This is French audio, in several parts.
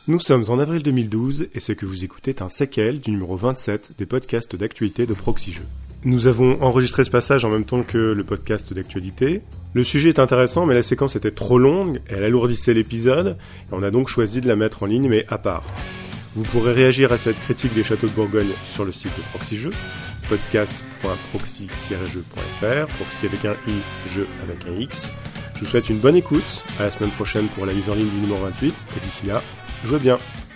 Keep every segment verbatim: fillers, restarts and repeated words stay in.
Nous sommes en avril deux mille douze et ce que vous écoutez est un séquel du numéro vingt-sept des podcasts d'actualité de Proxy Jeux. Nous avons enregistré ce passage en même temps que le podcast d'actualité. Le sujet est intéressant mais la séquence était trop longue et elle alourdissait l'épisode et on a donc choisi de la mettre en ligne mais à part. Vous pourrez réagir à cette critique des châteaux de Bourgogne sur le site de Proxy Jeux, podcast point proxy tiret jeux point f r, proxy avec un i, jeu avec un x. Je vous souhaite une bonne écoute, à la semaine prochaine pour la mise en ligne du numéro vingt-huit et d'ici là, jouez bien.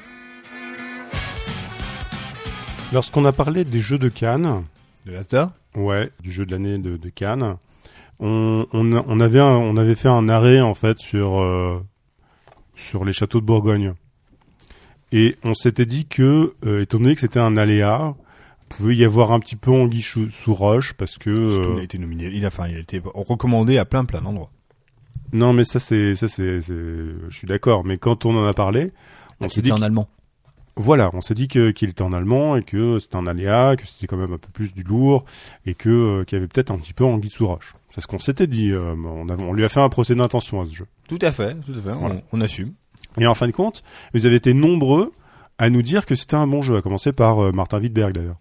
Lorsqu'on a parlé des jeux de Cannes, de l'Asda, ouais, du jeu de l'année de, de Cannes, on, on, on avait un, on avait fait un arrêt en fait sur euh, sur les châteaux de Bourgogne et on s'était dit que euh, étant donné que c'était un aléa, il pouvait y avoir un petit peu anguille sous, sous roche parce que surtout, euh, il a été nominé, il a, enfin, il a été recommandé à plein plein d'endroits. Non, mais ça c'est ça c'est, c'est je suis d'accord, mais quand on en a parlé, on ah, s'est dit en allemand. Voilà, on s'est dit que qu'il était en allemand et que c'était un aléa, que c'était quand même un peu plus du lourd et que euh, qu'il y avait peut-être un petit peu anguille sous roche. C'est ce qu'on s'était dit. Euh, on, a, on lui a fait un procès d'intention à ce jeu. Tout à fait, tout à fait. Voilà. On, on assume. Et en fin de compte, vous avez été nombreux à nous dire que c'était un bon jeu, à commencer par euh, Martin Wittberg d'ailleurs.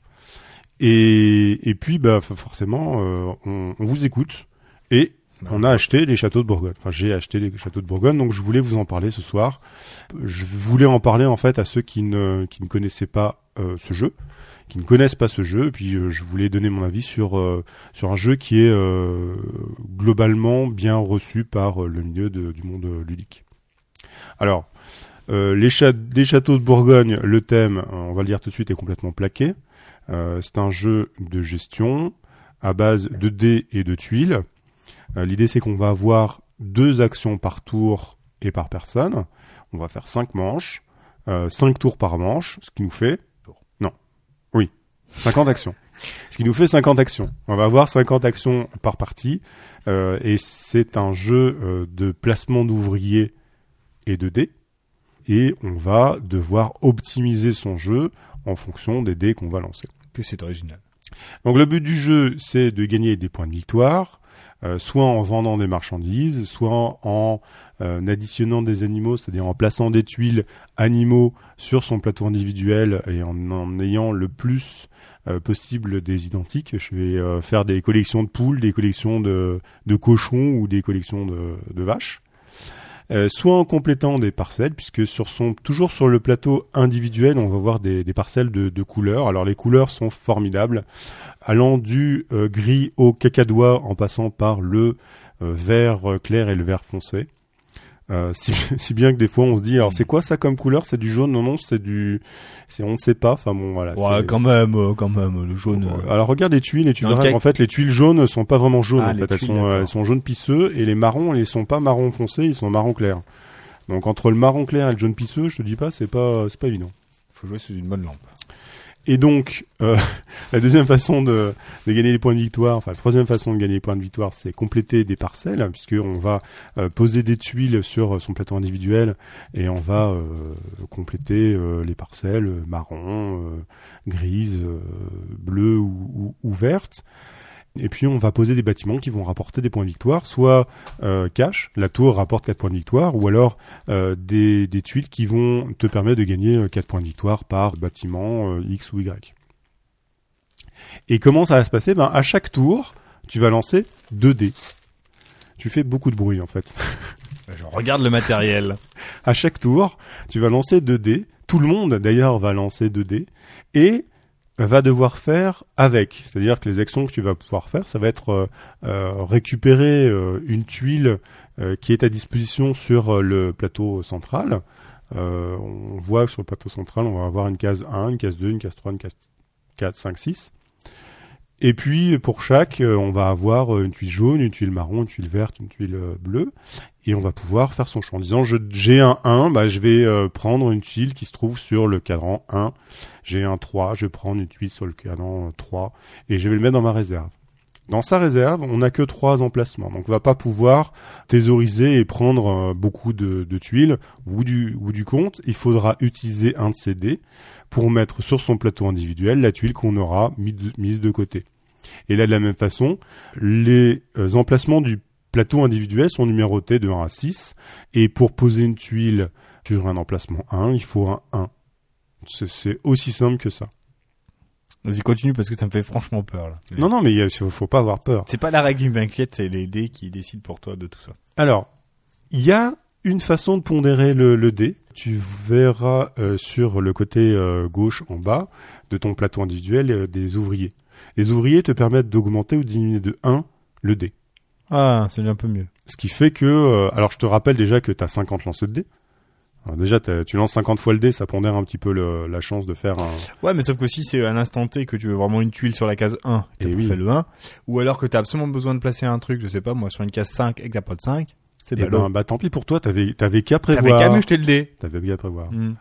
Et et puis bah forcément, euh, on, on vous écoute et on a acheté les châteaux de Bourgogne. Enfin, j'ai acheté les châteaux de Bourgogne, donc je voulais vous en parler ce soir. Je voulais en parler en fait à ceux qui ne qui ne connaissaient pas euh, ce jeu, qui ne connaissent pas ce jeu. Et puis euh, je voulais donner mon avis sur euh, sur un jeu qui est euh, globalement bien reçu par euh, le milieu de, du monde euh, ludique. Alors, euh, les châ- des châteaux de Bourgogne, le thème, on va le dire tout de suite, est complètement plaqué. Euh, c'est un jeu de gestion à base de dés et de tuiles. Euh, l'idée, c'est qu'on va avoir deux actions par tour et par personne. On va faire cinq manches, euh, cinq tours par manche, ce qui nous fait... Non. Oui. cinquante actions. Ce qui nous fait cinquante actions. On va avoir cinquante actions par partie. Euh, et c'est un jeu euh, de placement d'ouvriers et de dés. Et on va devoir optimiser son jeu en fonction des dés qu'on va lancer. Que c'est original. Donc le but du jeu, c'est de gagner des points de victoire. Euh, soit en vendant des marchandises, soit en euh, additionnant des animaux, c'est-à-dire en plaçant des tuiles animaux sur son plateau individuel et en, en ayant le plus euh, possible des identiques. Je vais euh, faire des collections de poules, des collections de, de cochons ou des collections de, de vaches. Euh, soit en complétant des parcelles, puisque sur son toujours sur le plateau individuel, on va voir des, des parcelles de, de couleurs. Alors les couleurs sont formidables, allant du euh, gris au cacadois en passant par le euh, vert clair et le vert foncé. Euh, si, si bien que des fois on se dit alors c'est quoi ça comme couleur, c'est du jaune, non non c'est du c'est on ne sait pas, enfin bon voilà. Ouais c'est... quand même euh, quand même le jaune. Euh... Alors regarde les tuiles et tu verras cac... en fait les tuiles jaunes sont pas vraiment jaunes, ah, en fait tuiles, elles sont euh, elles sont jaune pisseux et les marrons ils sont pas marron foncé, ils sont marron clair. Donc entre le marron clair et le jaune pisseux, je te dis pas c'est pas c'est pas évident. Faut jouer sous une bonne lampe. Et donc, euh, la deuxième façon de, de gagner les points de victoire, enfin la troisième façon de gagner les points de victoire, c'est compléter des parcelles, puisqu'on va euh, poser des tuiles sur son plateau individuel et on va euh, compléter euh, les parcelles marron, euh, grises, euh, bleues ou, ou, ou vertes. Et puis on va poser des bâtiments qui vont rapporter des points de victoire, soit euh, cash, la tour rapporte quatre points de victoire, ou alors euh, des, des tuiles qui vont te permettre de gagner quatre points de victoire par bâtiment euh, X ou Y. Et comment ça va se passer ? Ben à chaque tour, tu vas lancer deux dés. Tu fais beaucoup de bruit en fait. Je regarde le matériel. À chaque tour, tu vas lancer deux dés. Tout le monde d'ailleurs va lancer deux dés. Et va devoir faire avec, c'est-à-dire que les actions que tu vas pouvoir faire, ça va être euh, euh, récupérer euh, une tuile euh, qui est à disposition sur euh, le plateau central. Euh, on voit que sur le plateau central, on va avoir une case un, une case deux, une case trois, une case quatre, cinq, six. Et puis pour chaque, euh, on va avoir une tuile jaune, une tuile marron, une tuile verte, une tuile euh, bleue. Et on va pouvoir faire son choix en disant je, j'ai un un, bah, je vais euh, prendre une tuile qui se trouve sur le cadran un. J'ai un trois, je vais prendre une tuile sur le cadran trois et je vais le mettre dans ma réserve. Dans sa réserve, on n'a que trois emplacements. Donc on va pas pouvoir thésauriser et prendre euh, beaucoup de, de tuiles. Au bout du, au bout du compte, il faudra utiliser un de ces dés pour mettre sur son plateau individuel la tuile qu'on aura mise de, mise de côté. Et là, de la même façon, les euh, emplacements du plateaux individuels sont numérotés de un à six. Et pour poser une tuile Sur un emplacement un, il faut un un. C'est, c'est aussi simple que ça. Vas-y, continue parce que ça me fait franchement peur, là. Non, non, mais il faut, faut pas avoir peur. C'est pas la règle qui m'inquiète, c'est les dés qui décident pour toi de tout ça. Alors, il y a une façon de pondérer le, le dé. Tu verras euh, sur le côté euh, gauche en bas de ton plateau individuel euh, des ouvriers. Les ouvriers te permettent d'augmenter ou de diminuer de un le dé. Ah, c'est un peu mieux. Ce qui fait que... Euh, alors, je te rappelle déjà que tu as cinquante lancers de dés. Alors déjà, tu lances cinquante fois le dé, ça pondère un petit peu le, la chance de faire un... Ouais, mais sauf que si c'est à l'instant T que tu veux vraiment une tuile sur la case un, et Et tu oui. fais le un, ou alors que t'as absolument besoin de placer un truc, je sais pas, moi, sur une case cinq et que t'as pas de cinq, c'est Eh ballot. ben, bah tant pis pour toi, t'avais, t'avais qu'à prévoir. T'avais qu'à me jeter le dé. T'avais qu'à prévoir. Mm.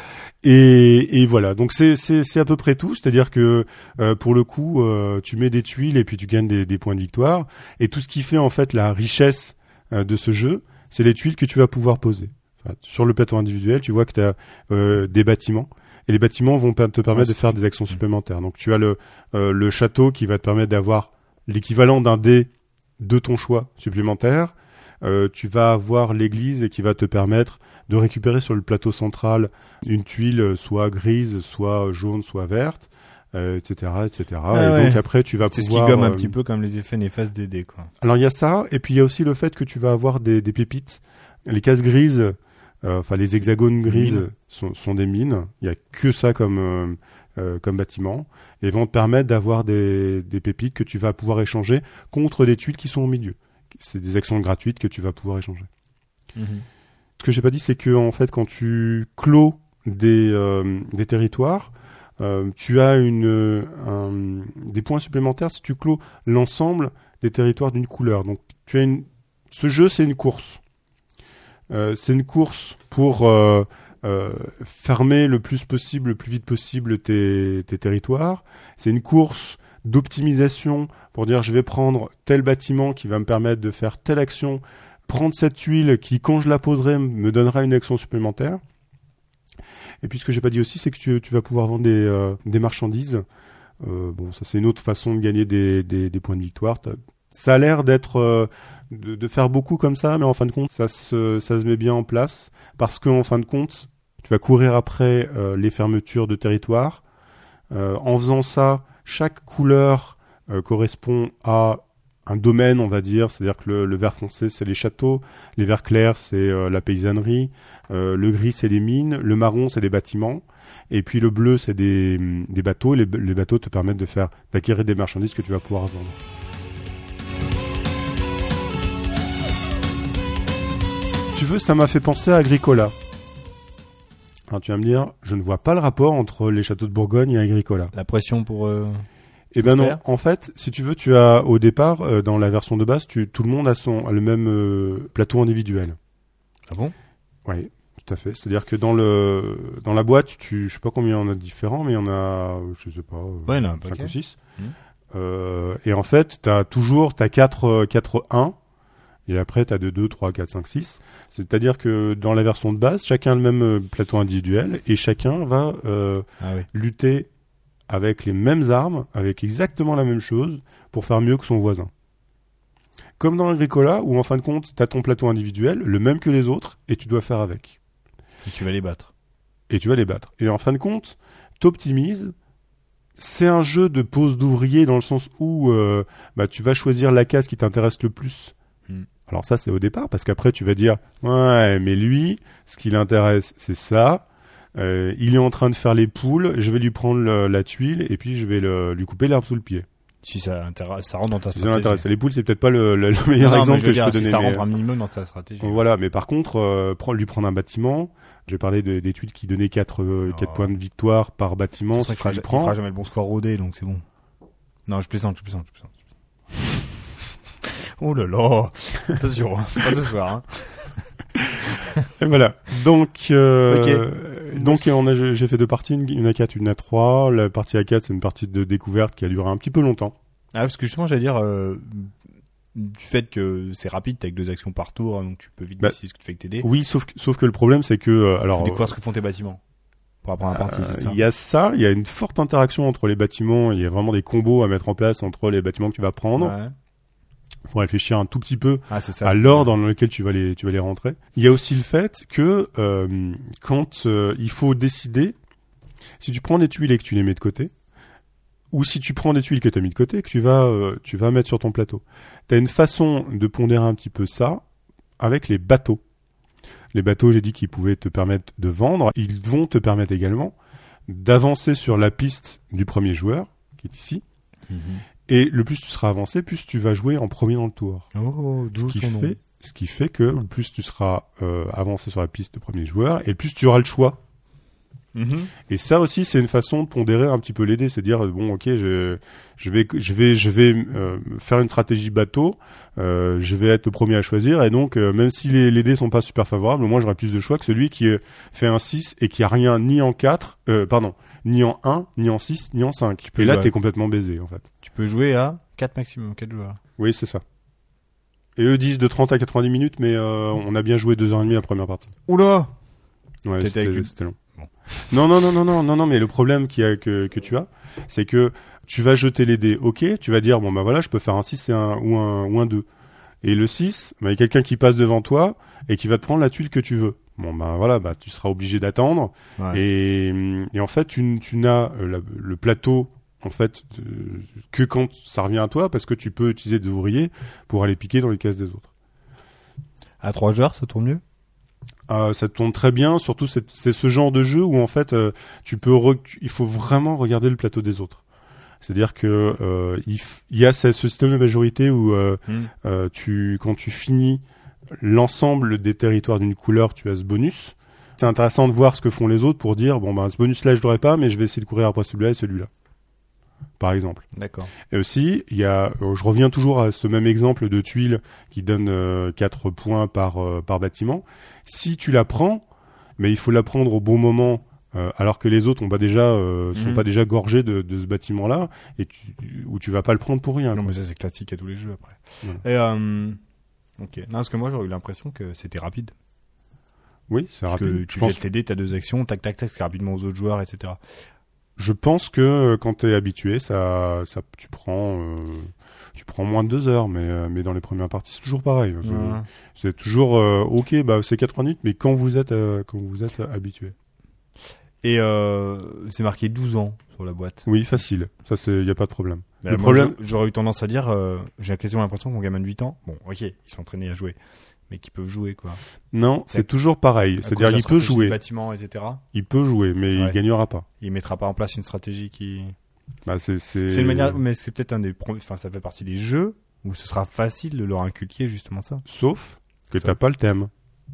Et, et voilà, donc c'est, c'est, c'est à peu près tout, c'est-à-dire que euh, pour le coup, euh, tu mets des tuiles et puis tu gagnes des, des points de victoire, et tout ce qui fait en fait la richesse euh, de ce jeu, c'est les tuiles que tu vas pouvoir poser. Enfin, sur le plateau individuel, tu vois que tu as euh, des bâtiments, et les bâtiments vont te permettre Ouais, de faire des actions supplémentaires. Donc tu as le, euh, le château qui va te permettre d'avoir l'équivalent d'un dé de ton choix supplémentaire. Euh, tu vas avoir l'église qui va te permettre de récupérer sur le plateau central une tuile soit grise, soit jaune, soit verte, euh, et cetera, et cetera. Ah et ouais. donc après, tu vas C'est ce qui pouvoir... gomme un euh, petit peu comme les effets néfastes des dés, quoi. Alors il y a ça, et puis il y a aussi le fait que tu vas avoir des, des pépites. Les cases grises, euh, enfin les hexagones grises Mines. sont, sont des mines. Il y a que ça comme euh, euh, comme bâtiment, et vont te permettre d'avoir des, des pépites que tu vas pouvoir échanger contre des tuiles qui sont au milieu. C'est des actions gratuites que tu vas pouvoir échanger. Mm-hmm. Ce que j'ai pas dit, c'est que en fait, quand tu clos des euh, des territoires, euh, tu as une euh, un, des points supplémentaires si tu clos l'ensemble des territoires d'une couleur. Donc, tu as une. Ce jeu, c'est une course. Euh, c'est une course pour euh, euh, fermer le plus possible, le plus vite possible tes tes territoires. C'est une course d'optimisation pour dire je vais prendre tel bâtiment qui va me permettre de faire telle action, prendre cette tuile qui, quand je la poserai, me donnera une action supplémentaire. Et puis ce que j'ai pas dit aussi, c'est que tu, tu vas pouvoir vendre des, euh, des marchandises. Euh, bon, ça c'est une autre façon de gagner des, des, des points de victoire. T'as... Ça a l'air d'être euh, de, de faire beaucoup comme ça, mais en fin de compte, ça se, ça se met bien en place parce que en fin de compte, tu vas courir après euh, les fermetures de territoire. Euh, en faisant ça, chaque couleur euh, correspond à un domaine, on va dire. C'est-à-dire que le, le vert foncé, c'est les châteaux, les verts clairs, c'est euh, la paysannerie, euh, le gris, c'est les mines, le marron, c'est les bâtiments, et puis le bleu, c'est des, des bateaux. Les, les bateaux te permettent de faire d'acquérir des marchandises que tu vas pouvoir vendre. Tu veux, ça m'a fait penser à Agricola. Alors tu vas me dire, je ne vois pas le rapport entre les châteaux de Bourgogne et Agricola. La pression pour... Euh... Eh ben non, faire. en fait, si tu veux, tu as au départ, euh, dans la version de base, tu, tout le monde a, son, a le même euh, plateau individuel. Ah bon? Oui, tout à fait. C'est-à-dire que dans le dans la boîte, tu, je sais pas combien on a de différents, mais il y en a, je sais pas, euh, Ouais, non, un cinq paquet. ou six. Mmh. Euh, et en fait, tu as toujours, tu as quatre, quatre un, et après tu as de deux, trois, quatre, cinq, six. C'est-à-dire que dans la version de base, chacun a le même euh, plateau individuel, et chacun va euh, Ah oui. lutter avec les mêmes armes, avec exactement la même chose, pour faire mieux que son voisin. Comme dans Agricola, où en fin de compte, tu as ton plateau individuel, le même que les autres, et tu dois faire avec. Et tu vas les battre. Et tu vas les battre. Et en fin de compte, t'optimises. C'est un jeu de pose d'ouvrier dans le sens où euh, bah, tu vas choisir la case qui t'intéresse le plus. Mm. Alors ça, c'est au départ, parce qu'après, tu vas dire « Ouais, mais lui, ce qui l'intéresse, c'est ça. Euh, il est en train de faire les poules, je vais lui prendre le, la tuile, et puis je vais le, lui couper l'herbe sous le pied. » Si ça, intéresse, ça rentre dans ta Si ça stratégie. l'intéresse. Les poules, c'est peut-être pas le, le, le meilleur Non, non, exemple mais je que veux je dire, peux si donner. ça mais, rentre un minimum dans ta stratégie. Voilà, mais par contre, euh, prendre, lui prendre un bâtiment, j'ai parlé de, des tuiles qui donnaient quatre euh, Oh. quatre points de victoire par bâtiment. C'est Si vrai tu qu'il le fera, il prends, fera jamais le bon score au dé, donc c'est bon. Non, je plaisante, je plaisante, je plaisante. Oh là là. Attention, hein. Pas ce soir, hein. et voilà. Donc, euh, Ok. donc on a, j'ai fait deux parties, une, une à quatre, une à trois. La partie à quatre, c'est une partie de découverte qui a duré un petit peu longtemps. Ah, parce que justement, j'allais dire, euh, du fait que c'est rapide, t'as que deux actions par tour, hein, donc tu peux vite Bah, décider ce que tu fais avec tes dés. Oui, sauf que, sauf que le problème, c'est que, euh, Alors, alors, faut découvrir ce que font tes bâtiments. Pour apprendre la partie, euh, c'est ça. il y a ça, il y a une forte interaction entre les bâtiments, il y a vraiment des combos à mettre en place entre les bâtiments que tu vas prendre. Ouais. Faut réfléchir un tout petit peu Ah, c'est ça. à l'ordre dans lequel tu vas les, tu vas les rentrer. Il y a aussi le fait que euh, quand euh, il faut décider, si tu prends des tuiles et que tu les mets de côté, ou si tu prends des tuiles que tu as mis de côté et que tu vas, euh, tu vas mettre sur ton plateau, tu as une façon de pondérer un petit peu ça avec les bateaux. Les bateaux, j'ai dit qu'ils pouvaient te permettre de vendre. Ils vont te permettre également d'avancer sur la piste du premier joueur, qui est ici. Mhm. Et le plus tu seras avancé, plus tu vas jouer en premier dans le tour. Oh, Ce d'où qui son nom. fait, ce qui fait que plus tu seras euh, avancé sur la piste de premier joueur, et plus tu auras le choix. Mhm. Et ça aussi, c'est une façon de pondérer un petit peu les dés, c'est dire bon, ok, je, je vais, je vais, je vais euh, faire une stratégie bateau, euh, je vais être le premier à choisir, et donc euh, même si les, les dés sont pas super favorables, au moins j'aurai plus de choix que celui qui euh, fait un six et qui a rien ni en quatre, euh, pardon, ni en un, ni en six, ni en cinq. peux Et là, jouer. t'es complètement baisé en fait. Tu peux jouer à quatre maximum, quatre joueurs. Oui, c'est ça. Et eux disent de trente à quatre-vingt-dix minutes, mais euh, on a bien joué deux heures trente la première partie. Oula! Ouais, T'étais c'était, avec une- c'était long. Bon. Non, non, non, non, non, non, non, mais le problème qu'il y a, que, que tu as, c'est que tu vas jeter les dés, ok, tu vas dire, bon, bah voilà, je peux faire un six et un, ou un, ou un deux. Et le six, bah, il y a quelqu'un qui passe devant toi et qui va te prendre la tuile que tu veux. Bon, bah voilà, bah, tu seras obligé d'attendre. Ouais. Et, et en fait, tu, tu n'as euh, la- le plateau, en fait, de- que quand ça revient à toi, parce que tu peux utiliser des ouvriers pour aller piquer dans les cases des autres. À trois joueurs, ça tourne mieux? Euh, ça tourne très bien, surtout c'est, c'est ce genre de jeu où en fait euh, tu peux rec- il faut vraiment regarder le plateau des autres. C'est-à-dire que euh, il, f- il y a ce, ce système de majorité où euh, Hmm. euh, tu quand tu finis l'ensemble des territoires d'une couleur, tu as ce bonus. C'est intéressant de voir ce que font les autres pour dire bon ben ce bonus là je l'aurai pas, mais je vais essayer de courir après celui-là et celui-là. Par exemple. D'accord. Et aussi, il y a, euh, je reviens toujours à ce même exemple de tuile qui donne euh, quatre points par euh, par bâtiment. Si tu la prends, mais il faut la prendre au bon moment, euh, alors que les autres ont pas déjà euh, sont Mhm. pas déjà gorgés de, de ce bâtiment-là, et tu, où tu vas pas le prendre pour rien. Non, quoi. mais ça, c'est classique à tous les jeux après. Voilà. Et, euh... ok. Non, parce que moi, j'aurais eu l'impression que c'était rapide. Oui, c'est Parce rapide. que Je tu pense, jettes les dés, t'as deux actions, tac, tac, tac, c'est rapidement aux autres joueurs, et cetera. je pense que euh, quand t'es habitué, ça, ça, tu prends, euh, tu prends moins de deux heures, mais euh, mais dans les premières parties, c'est toujours pareil. C'est, Ouais. c'est toujours euh, ok, bah c'est quatre-vingts minutes, mais quand vous êtes euh, quand vous êtes euh, habitué. Et euh, c'est marqué douze ans sur la boîte. Oui, facile. Ça, c'est, y a pas de problème. Bah, le moi, problème, je- j'aurais eu tendance à dire, euh, j'ai quasiment l'impression qu'on gamin de huit ans, bon, ok, ils sont entraînés à jouer, mais qu'ils peuvent jouer, quoi. non, c'est toujours pareil. À C'est-à-dire, cause de la il peut stratégie jouer. des bâtiments, et cetera. Il peut jouer, mais Ouais. il gagnera pas. Il mettra pas en place une stratégie qui... Bah, c'est, c'est... C'est une manière, mais c'est peut-être un des, pro- enfin, ça fait partie des jeux où ce sera facile de leur inculquer justement ça. Sauf que Ça. t'as pas le thème.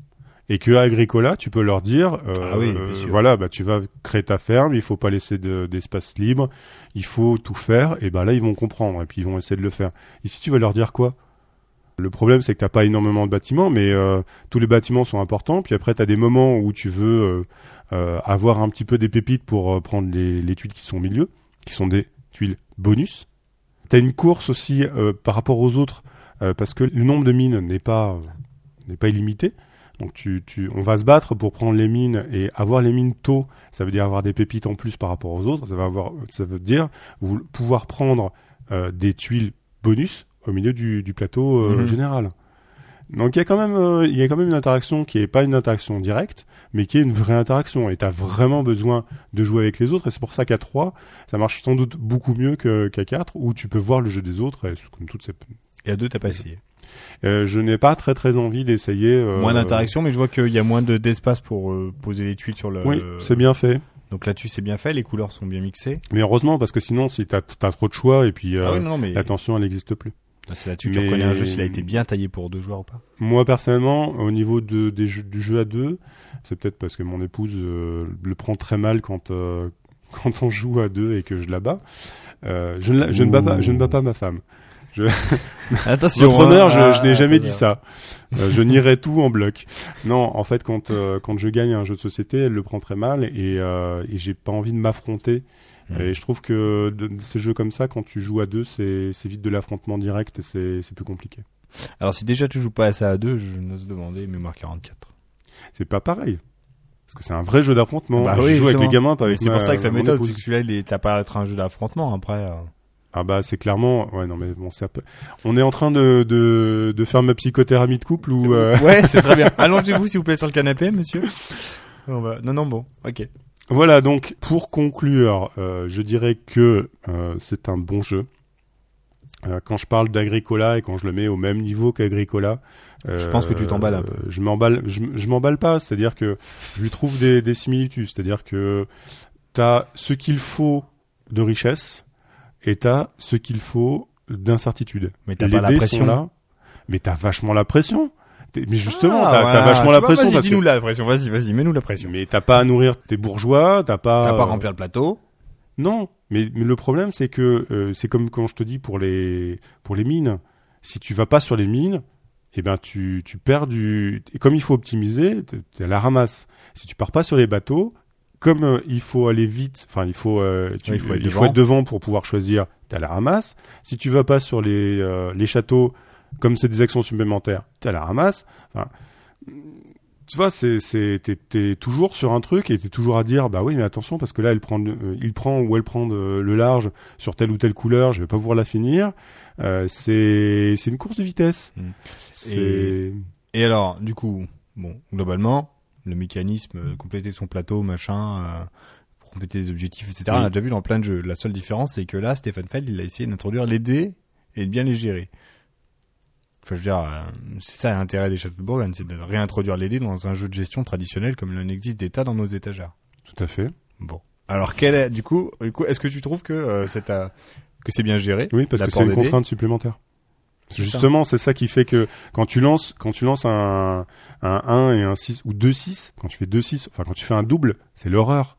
Et que à Agricola, tu peux leur dire, euh, Ah oui, bien euh, sûr. voilà, bah, tu vas créer ta ferme, il faut pas laisser de, d'espace libre, il faut tout faire, et bah là, ils vont comprendre, et puis ils vont essayer de le faire. Ici, tu vas leur dire quoi? Le problème, c'est que t'as pas énormément de bâtiments, mais euh, tous les bâtiments sont importants. Puis après, t'as des moments où tu veux euh, euh, avoir un petit peu des pépites pour euh, prendre les, les tuiles qui sont au milieu, qui sont des tuiles bonus. T'as une course aussi euh, par rapport aux autres, euh, parce que le nombre de mines n'est pas euh, n'est pas illimité. Donc tu, tu, on va se battre pour prendre les mines et avoir les mines tôt. Ça veut dire avoir des pépites en plus par rapport aux autres. Ça va avoir, ça veut dire vous, pouvoir prendre euh, des tuiles bonus au milieu du, du plateau euh, Mhm. général. Donc il y a quand même, euh, il y a quand même une interaction qui est pas une interaction directe, mais qui est une vraie interaction. Et t'as vraiment besoin de jouer avec les autres. Et c'est pour ça qu'à trois, ça marche sans doute beaucoup mieux que, qu'à quatre, où tu peux voir le jeu des autres. Et comme toutes ces... Et à deux, t'as pas essayé. euh, je n'ai pas très très envie d'essayer. Euh, Moins d'interaction, mais je vois qu'il y a moins de, d'espace pour euh, poser les tuiles sur le... Oui, c'est bien fait. Donc là-dessus, c'est bien fait, les couleurs sont bien mixées. Mais heureusement, parce que sinon, si t'as, t'as trop de choix, et puis euh, ah oui, non, non, mais la tension, elle n'existe plus. c'est là-dessus que tu mais- reconnais un jeu s'il a été bien taillé pour deux joueurs ou pas. Moi, personnellement, au niveau de, des jeux, du jeu à deux, c'est peut-être parce que mon épouse euh, le prend très mal quand, euh, quand on joue à deux et que je la bats. Euh, je, ne la- je, ne bats pas, je ne bats pas ma femme. Attention, Votre honneur, je, ah, je n'ai jamais ah, dit ça. Euh, je nierai tout en bloc. Non, en fait, quand euh, quand je gagne un jeu de société, elle le prend très mal et, euh, et j'ai pas envie de m'affronter. Mm. Et je trouve que de, de ces jeux comme ça, quand tu joues à deux, c'est c'est vite de l'affrontement direct et c'est c'est plus compliqué. Alors si déjà tu joues pas à ça à deux, je n'ose demander mémoire quarante-quatre. C'est pas pareil. Parce que c'est un vrai jeu d'affrontement. Bah je oui, joue avec justement. les gamins, pas Mais avec c'est ma- pour ça que ça mon m'étonne, épouse. c'est que celui-là, il est, t'as pas à être un jeu d'affrontement après. euh. Ah bah c'est clairement ouais non mais bon ça peut... on est en train de de de faire ma psychothérapie de couple ou euh... Ouais, c'est très bien. Allongez-vous s'il vous plaît sur le canapé, monsieur. On va... Non non bon, OK. Voilà, donc pour conclure, euh, je dirais que euh, c'est un bon jeu. Euh, quand je parle d'Agricola et quand je le mets au même niveau qu'Agricola, euh, je pense que tu t'emballes un peu. Je m'emballe, je, je m'emballe pas, c'est-à-dire que je lui trouve des, des similitudes, c'est-à-dire que t'as ce qu'il faut de richesse et t'as ce qu'il faut d'incertitude. Mais t'as et pas les la dés pression. sont là, mais t'as vachement la pression. Mais justement, ah, t'as, voilà. t'as vachement tu la vois, pression. Vas-y, parce dis-nous que... la pression. Vas-y, vas-y, mets-nous la pression. Mais t'as pas à nourrir tes bourgeois, t'as pas. T'as pas à euh, remplir le plateau. Non, mais, mais le problème c'est que euh, c'est comme quand je te dis pour les pour les mines. Si tu vas pas sur les mines, eh ben tu tu perds du. Et comme il faut optimiser, t'es à la ramasse. Si tu pars pas sur les bateaux, comme euh, il faut aller vite, enfin il faut euh, tu, ouais, il faut, être, il devant. faut être devant pour pouvoir choisir. T'es à la ramasse. Si tu vas pas sur les euh, les châteaux, comme c'est des actions supplémentaires, t'es à la ramasse. Enfin, tu vois, c'est, c'est, t'es, t'es toujours sur un truc et t'es toujours à dire, bah oui, mais attention, parce que là, elle prend, euh, il prend ou elle prend de, le large sur telle ou telle couleur, je vais pas pouvoir la finir. Euh, c'est, c'est une course de vitesse. Mmh. C'est... Et, et alors, du coup, bon, globalement, le mécanisme, euh, compléter son plateau, machin, euh, pour compléter les objectifs, et cetera, oui. on a déjà vu dans plein de jeux. La seule différence, c'est que là, Stefan Feld, il a essayé d'introduire les dés et de bien les gérer. Enfin, je veux dire, euh, c'est ça l'intérêt des châteaux de Bourgogne, c'est de réintroduire les dés dans un jeu de gestion traditionnel comme il en existe des tas dans nos étagères. Tout à fait. Bon. Alors, quel est, du coup, du coup, est-ce que tu trouves que euh, c'est à, que c'est bien géré? Oui, parce que c'est une contrainte supplémentaire. C'est Justement, ça. c'est ça qui fait que quand tu lances, quand tu lances un, un un et un six ou deux six, quand tu fais deux six, enfin quand tu fais un double, c'est l'horreur.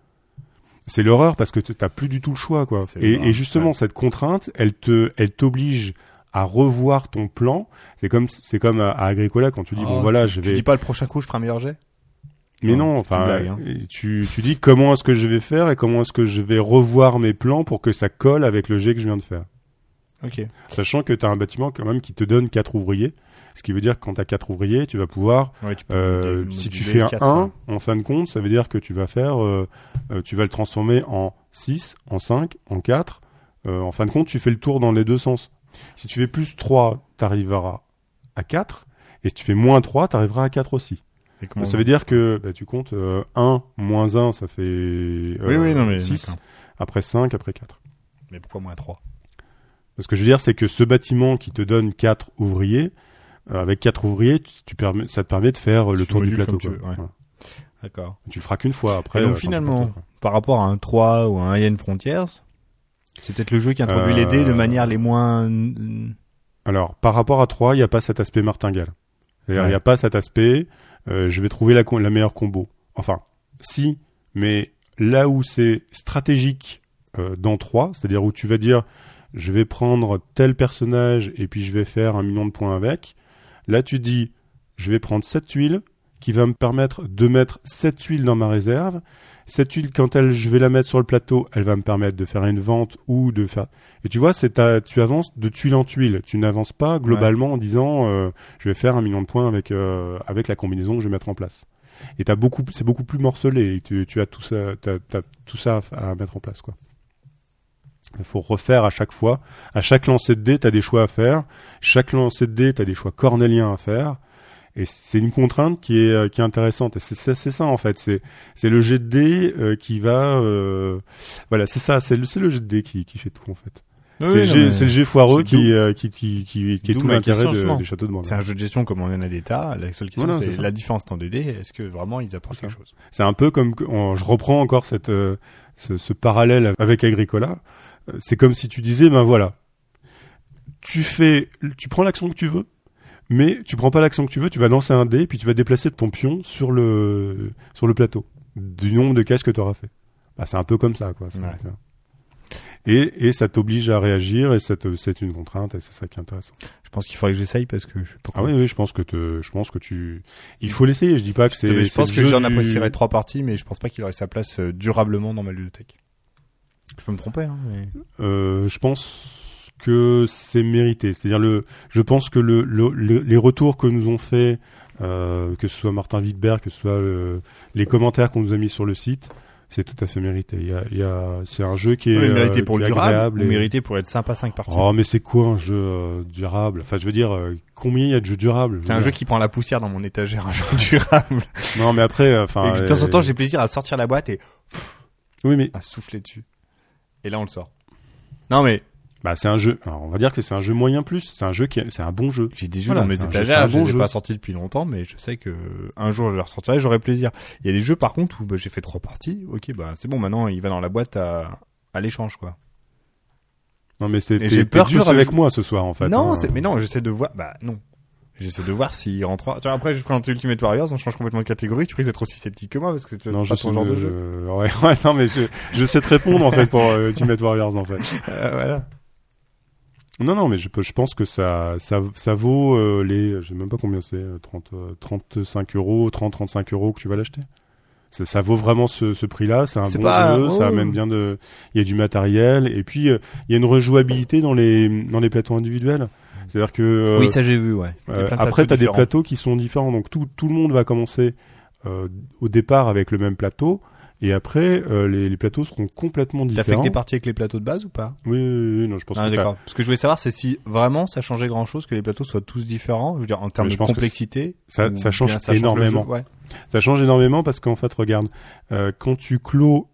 C'est l'horreur parce que t'as plus du tout le choix, quoi. Et, et justement, ouais. cette contrainte, elle te, elle t'oblige à revoir ton plan. C'est comme, c'est comme à, à Agricola quand tu dis, oh, bon voilà, tu, je vais... Tu dis pas le prochain coup, je ferai un meilleur jet? Mais non, non enfin, blague, hein. tu, tu dis comment est-ce que je vais faire et comment est-ce que je vais revoir mes plans pour que ça colle avec le jet que je viens de faire. Ok. Sachant que t'as un bâtiment quand même qui te donne quatre ouvriers. Ce qui veut dire que quand t'as quatre ouvriers, tu vas pouvoir, ouais, tu peux euh, si tu fais un quatre, un, ouais. en fin de compte, ça veut dire que tu vas faire, euh, euh, tu vas le transformer en six, en cinq, en quatre. Euh, en fin de compte, tu fais le tour dans les deux sens. Si tu fais plus trois, t'arriveras à quatre. Et si tu fais moins trois, t'arriveras à quatre aussi. Donc, ça veut dire que bah, tu comptes euh, un moins un, ça fait euh, oui, oui, non, mais six. D'accord. Après cinq, après quatre. Mais pourquoi moins trois? Ce que je veux dire, c'est que ce bâtiment qui te donne quatre ouvriers, euh, avec quatre ouvriers, tu, tu permets, ça te permet de faire tu le tour du plateau. Tu veux, ouais. Voilà. D'accord. Tu le feras qu'une fois après. Et donc euh, finalement, par rapport à un trois ou un Alien Frontiers, c'est peut-être le jeu qui introduit euh... les dés de manière les moins... Alors, par rapport à trois, il n'y a pas cet aspect martingale. C'est-à-dire, il n'y a pas cet aspect, euh, je vais trouver la, la meilleure combo. Enfin, si, mais là où c'est stratégique euh, dans trois, c'est-à-dire où tu vas dire, je vais prendre tel personnage et puis je vais faire un million de points avec, là tu dis, je vais prendre cette tuile qui va me permettre de mettre cette tuile dans ma réserve. Cette tuile, quand elle, je vais la mettre sur le plateau, elle va me permettre de faire une vente ou de faire... Et tu vois, c'est ta, tu avances de tuile en tuile. Tu n'avances pas globalement ouais. en disant euh, je vais faire un million de points avec euh, avec la combinaison que je vais mettre en place. Et t'as beaucoup, c'est beaucoup plus morcelé. Et tu, tu as tout ça, t'as, t'as tout ça à, à mettre en place, quoi. Il faut refaire à chaque fois. À chaque lancer de dés, t'as des choix à faire. Chaque lancer de dés, t'as des choix cornéliens à faire. Et c'est une contrainte qui est qui est intéressante. Et c'est c'est, c'est ça en fait. C'est c'est le jet de dés euh, qui va. Euh, voilà, c'est ça. C'est le c'est le jet de dés qui qui fait tout en fait. Oui, c'est, le jet, c'est le jet foireux qui, euh, qui qui qui qui est tout l'intérêt de, des châteaux de Bourgogne. C'est un jeu de gestion comme on en a des tas. La seule question voilà, c'est, c'est la différence en deux dés. Est-ce que vraiment ils apportent quelque chose? C'est un peu comme on, je reprends encore cette euh, ce, ce parallèle avec Agricola. C'est comme si tu disais ben voilà, tu fais, tu prends l'action que tu veux. Mais tu prends pas l'action que tu veux, tu vas lancer un dé, puis tu vas déplacer ton pion sur le sur le plateau du nombre de cases que tu auras fait. Bah, c'est un peu comme ça, quoi. Ouais. Et et ça t'oblige à réagir et ça te, c'est une contrainte et c'est ça qui est intéressant. Je pense qu'il faudrait que j'essaye parce que je suis pas. Ah oui oui, je pense que te, je pense que tu, il faut l'essayer. Je dis pas que c'est. Je c'est pense que j'en du... apprécierais trois parties, mais je pense pas qu'il aurait sa place euh, durablement dans ma bibliothèque. Je peux me tromper, hein. Mais... Euh, je pense. Que c'est mérité, c'est-à-dire le, je pense que le, le, le les retours que nous ont fait, euh, que ce soit Martin Wittberg, que ce soit le, les commentaires qu'on nous a mis sur le site, c'est tout à fait mérité. Il y a, il y a, c'est un jeu qui est, Oui, mérité euh, pour qui le est durable, agréable ou et- mérité pour être sympa cinq parties. Oh, mais c'est quoi un jeu euh, durable? Enfin, je veux dire, euh, combien il y a de jeux durables? Je C'est un veux jeu dire. qui prend la poussière dans mon étagère, un jeu durable. Non, mais après, euh, enfin. et que de temps en euh, temps, j'ai plaisir à sortir la boîte et Oui, mais à souffler dessus. Et là, on le sort. Non, mais bah c'est un jeu. Alors, on va dire que c'est un jeu moyen plus. C'est un jeu qui, est- c'est un bon jeu. j'ai des jeux Voilà, dans mes c'est un jeu- étagères, c'est un je bon les ai jeu. pas sortis depuis longtemps, mais je sais que un jour je les ressortirai, j'aurai plaisir. Il y a des jeux par contre où bah, j'ai fait trois parties, ok, bah c'est bon, maintenant il va dans la boîte à, à l'échange quoi. Non, mais c'est Et t'es- j'ai t'es peur que dur ce avec jeu- moi ce soir en fait. non, hein. c'est, mais non, j'essaie de voir, bah non. J'essaie de voir s'il rentre. Tu vois, après, je prends Ultimate Warriors, on change complètement de catégorie. Tu risques d'être aussi sceptique que moi parce que c'est Non, pas je ton sais genre de euh, jeu. ouais, ouais, non, mais je, je sais te répondre en fait pour euh, Ultimate Warriors en fait. Euh, voilà. Non, non, mais je, peux- je pense que ça, ça, ça vaut euh, les, je sais même pas combien c'est, euh, trente, euh, trente-cinq euros, trente, trente-cinq euros que tu vas l'acheter. Ça, ça vaut vraiment ce, ce prix-là. C'est un C'est bon pas- jeu, oh. ça amène bien de, il y a du matériel et puis euh, il y a une rejouabilité dans les, dans les plateaux individuels. C'est-à-dire que euh, Oui, ça j'ai vu, ouais. Il y a euh, plein de après, plateaux t'as des différents. plateaux qui sont différents, donc tout, tout le monde va commencer euh, au départ avec le même plateau. Et après, euh, les, les plateaux seront complètement T'as fait que différents. des parties avec les plateaux de base ou pas? Oui, oui, oui, non, je pense Ah, que t'as- d'accord. Ce que je voulais savoir, c'est si vraiment ça changeait grand chose que les plateaux soient tous différents. Je veux dire, en termes Mais de je pense que complexité. ça- ou ça change bien le jeu, énormément. ouais. Ça change énormément parce qu'en fait, regarde, euh, quand tu clôt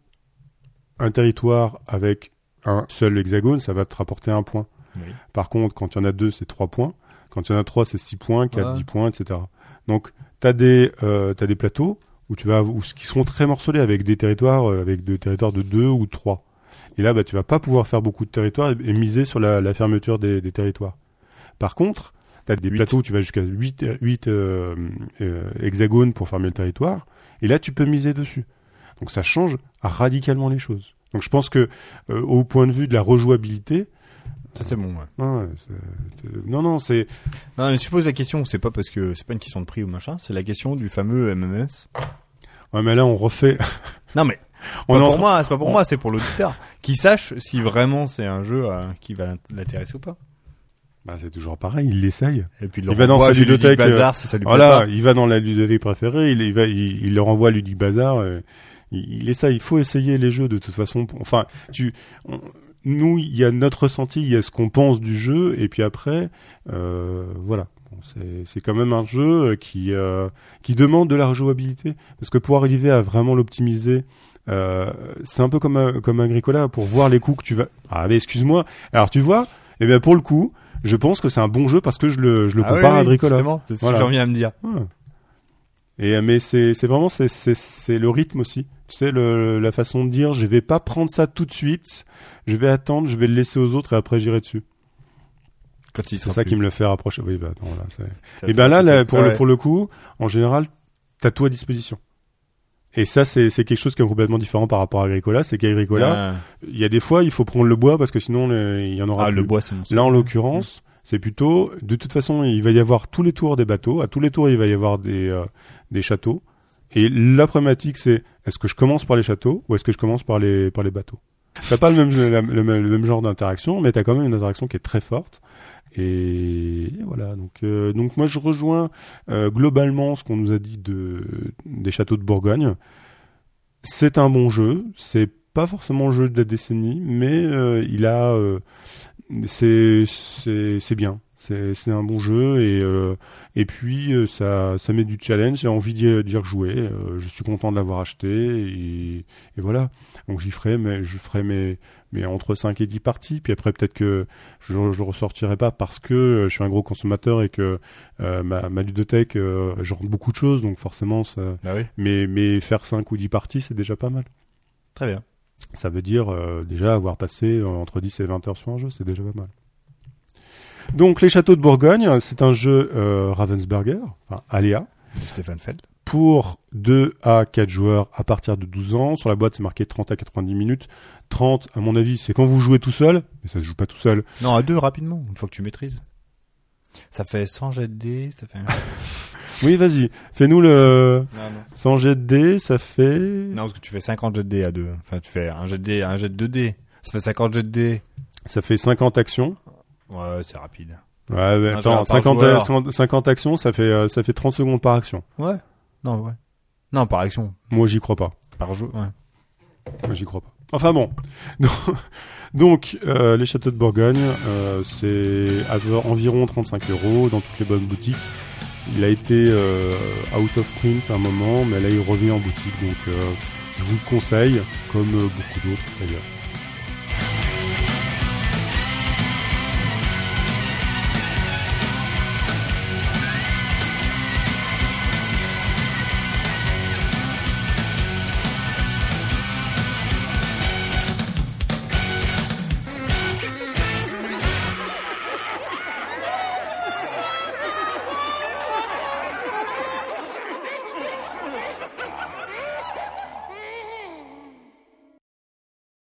un territoire avec un seul hexagone, ça va te rapporter un point. Oui. Par contre, quand il y en a deux, c'est trois points. Quand il y en a trois, c'est six points, quatre, Ouais. dix points, et cetera. Donc, t'as des, euh, t'as des plateaux où tu vas, où, qui seront très morcelés avec des territoires, euh, avec des territoires de deux ou trois. Et là, bah, tu vas pas pouvoir faire beaucoup de territoires et, et miser sur la, la fermeture des, des territoires. Par contre, t'as des Huit. plateaux où tu vas jusqu'à huit, huit euh, euh, hexagones pour fermer le territoire. Et là, tu peux miser dessus. Donc, ça change radicalement les choses. Donc, je pense que, euh, au point de vue de la rejouabilité, Ça c'est bon, ouais. ouais, c'est- c'est- non, non, c'est, Non, mais tu poses la question, c'est pas parce que c'est pas une question de prix ou machin, c'est la question du fameux M M S. ouais, mais là, on refait, Non mais on pas est en pour train- moi, c'est pas pour on- moi, c'est pour l'auditeur qui sache si vraiment c'est un jeu euh, qui va l'int- l'intéresser ou pas. Bah, c'est toujours pareil, il l'essaye. Et puis Il va dans sa ludothèque, bazar si ça lui plaît Voilà, pas. il va dans la ludothèque préférée, il, il va, il, il le renvoie à Ludic Bazar. euh, il, il essaye, il faut essayer les jeux de toute façon. pour- Enfin, tu, on- nous, il y a notre ressenti, il y a ce qu'on pense du jeu, et puis après, euh, voilà. Bon, c'est, c'est quand même un jeu qui, euh, qui demande de la rejouabilité, parce que pour arriver à vraiment l'optimiser, euh, c'est un peu comme un, comme Agricola pour voir les coups que tu vas. Ah, mais excuse-moi. Alors tu vois, eh bien pour le coup, je pense que c'est un bon jeu parce que je le, je le Ah compare oui, à oui, Agricola. justement, c'est ce Voilà. que j'en viens à me dire. Ouais. Et mais c'est c'est vraiment c'est c'est c'est le rythme aussi. Tu sais le la façon de dire je vais pas prendre ça tout de suite, je vais attendre, je vais le laisser aux autres et après j'irai dessus. Quand il C'est ça qui me le fait rapprocher. Oui bah non là c'est. me Et ben là, là pour Ouais. le pour le coup, en général, t'as tout à disposition. Et ça c'est c'est quelque chose qui est complètement différent par rapport à Agricola, c'est qu'Agricola, il y a des fois il faut prendre le bois parce que sinon le- il y en aura Ah, plus. le bois c'est mon Là, en l'occurrence, c'est plutôt, de toute façon, il va y avoir tous les tours des bateaux. À tous les tours, il va y avoir des, euh, des châteaux. Et la problématique, c'est, est-ce que je commence par les châteaux ou est-ce que je commence par les, par les bateaux? T'as pas le même, la- le, même, le même genre d'interaction, mais t'as quand même une interaction qui est très forte. Et, et voilà. Donc, euh, donc moi, je rejoins euh, globalement ce qu'on nous a dit de, des châteaux de Bourgogne. C'est un bon jeu. C'est pas forcément le jeu de la décennie, mais euh, il a, euh, c'est, c'est, c'est bien. C'est, c'est un bon jeu et euh, et puis euh, ça, ça met du challenge. J'ai envie d'y, d'y rejouer. Euh, je suis content de l'avoir acheté et, et voilà. Donc j'y ferai, mais je ferai mes, mes entre cinq et dix parties. Puis après peut-être que je, je le ressortirai pas parce que euh, je suis un gros consommateur et que euh, ma, ma ludothèque, euh, je rentre beaucoup de choses, donc forcément ça. Bah oui. Mais mais faire cinq ou dix parties, c'est déjà pas mal. Très bien. Ça veut dire euh, déjà avoir passé euh, entre dix et vingt heures sur un jeu, c'est déjà pas mal. Donc les châteaux de Bourgogne, c'est un jeu euh, Ravensburger, enfin Aléa, Stéphane Feld. pour deux à quatre joueurs à partir de douze ans. Sur la boîte, c'est marqué trente à quatre-vingt-dix minutes. trente, à mon avis, c'est quand vous jouez tout seul, mais ça se joue pas tout seul. Non, à deux rapidement, une fois que tu maîtrises. Ça fait cent jets de dés, ça fait... Oui, vas-y, fais-nous le non, non. cent jets de dés, ça fait... Non, parce que tu fais cinquante jets de dés à deux. Enfin, tu fais un jet de dés, un jet de deux dés. Ça fait cinquante jets de dés. Ça fait cinquante actions. Ouais, c'est rapide. Ouais, mais Un attends, jeu par cinquante, joueur. cinquante cinquante actions, ça fait, euh, ça fait trente secondes par action. Ouais. Non, ouais. Non, par action. Moi, j'y crois pas. Par jeu, ouais. Moi, j'y crois pas. Enfin bon. Donc, euh, les châteaux de Bourgogne, euh, c'est à environ trente-cinq euros dans toutes les bonnes boutiques. Il a été euh, out of print à un moment, mais là, il revient en boutique. Donc, euh, je vous le conseille, comme euh, beaucoup d'autres d'ailleurs.